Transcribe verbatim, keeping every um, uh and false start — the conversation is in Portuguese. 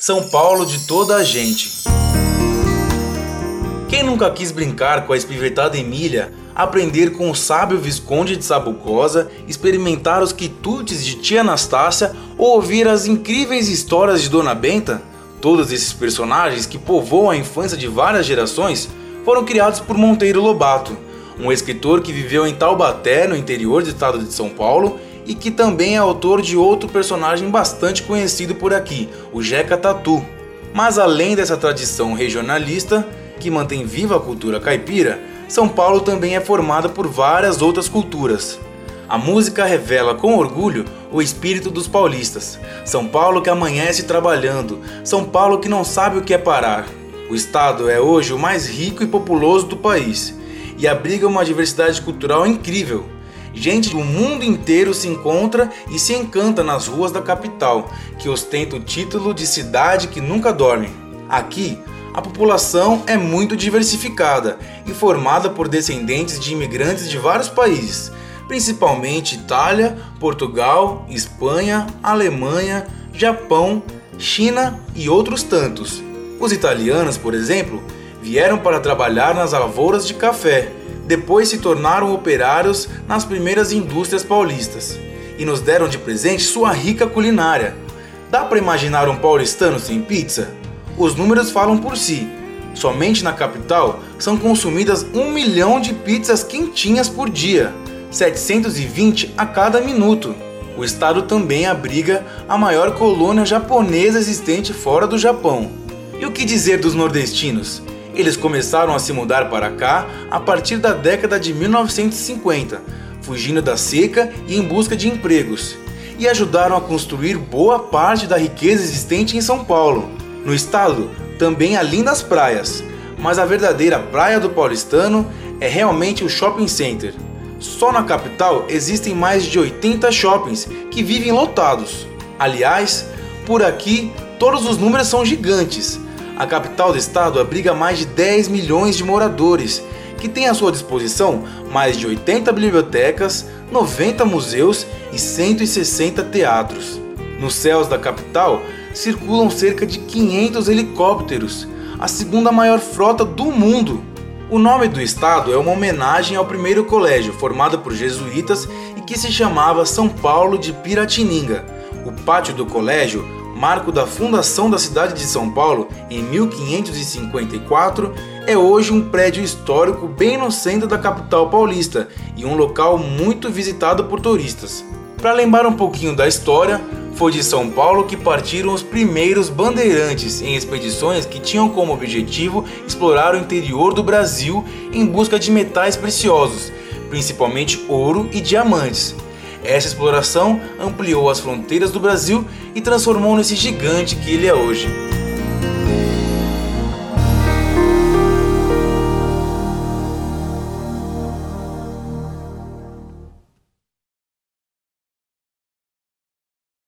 São Paulo de toda a gente. Quem nunca quis brincar com a espivetada Emília, aprender com o sábio Visconde de Sabugosa, experimentar os quitutes de tia Anastácia ou ouvir as incríveis histórias de Dona Benta? Todos esses personagens que povoam a infância de várias gerações foram criados por Monteiro Lobato, um escritor que viveu em Taubaté, no interior do estado de São Paulo, e que também é autor de outro personagem bastante conhecido por aqui, o Jeca Tatu. Mas além dessa tradição regionalista, que mantém viva a cultura caipira, São Paulo também é formada por várias outras culturas. A música revela com orgulho o espírito dos paulistas. São Paulo que amanhece trabalhando, São Paulo que não sabe o que é parar. O estado é hoje o mais rico e populoso do país e abriga uma diversidade cultural incrível. Gente do mundo inteiro se encontra e se encanta nas ruas da capital, que ostenta o título de cidade que nunca dorme. Aqui, a população é muito diversificada e formada por descendentes de imigrantes de vários países, principalmente Itália, Portugal, Espanha, Alemanha, Japão, China e outros tantos. Os italianos, por exemplo, vieram para trabalhar nas lavouras de café, depois se tornaram operários nas primeiras indústrias paulistas e nos deram de presente sua rica culinária. Dá para imaginar um paulistano sem pizza? Os números falam por si. Somente na capital são consumidas um milhão de pizzas quentinhas por dia, setecentos e vinte a cada minuto. O estado também abriga a maior colônia japonesa existente fora do Japão. E o que dizer dos nordestinos? Eles começaram a se mudar para cá a partir da década de mil novecentos e cinquenta, fugindo da seca e em busca de empregos, e ajudaram a construir boa parte da riqueza existente em São Paulo. No estado também há lindas praias, mas a verdadeira praia do paulistano é realmente o shopping center. Só na capital existem mais de oitenta shoppings que vivem lotados. Aliás, por aqui todos os números são gigantes. A capital do estado abriga mais de dez milhões de moradores, que tem à sua disposição mais de oitenta bibliotecas, noventa museus e cento e sessenta teatros. Nos céus da capital circulam cerca de quinhentos helicópteros, a segunda maior frota do mundo. O nome do estado é uma homenagem ao primeiro colégio formado por jesuítas e que se chamava São Paulo de Piratininga. O pátio do colégio, marco da fundação da cidade de São Paulo em mil quinhentos e cinquenta e quatro, é hoje um prédio histórico bem no centro da capital paulista e um local muito visitado por turistas. Para lembrar um pouquinho da história, foi de São Paulo que partiram os primeiros bandeirantes em expedições que tinham como objetivo explorar o interior do Brasil em busca de metais preciosos, principalmente ouro e diamantes. Essa exploração ampliou as fronteiras do Brasil e transformou nesse gigante que ele é hoje.